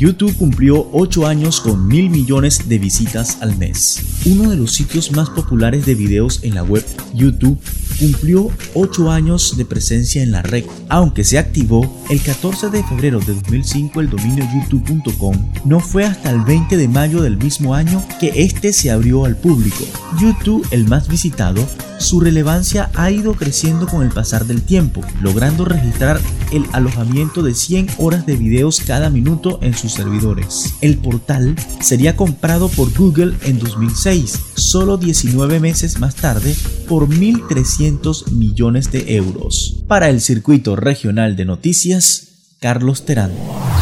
YouTube cumplió 8 años con 1.000 millones de visitas al mes. Uno de los sitios más populares de videos en la web, YouTube, cumplió 8 años de presencia en la red. Aunque se activó el 14 de febrero de 2005 el dominio youtube.com, no fue hasta el 20 de mayo del mismo año que este se abrió al público. YouTube, el más visitado, su relevancia ha ido creciendo con el pasar del tiempo, logrando registrar el alojamiento de 100 horas de videos cada minuto en sus servidores. El portal sería comprado por Google en 2006, solo 19 meses más tarde, por 1.300 millones de euros. Para el Circuito Regional de Noticias, Carlos Terán.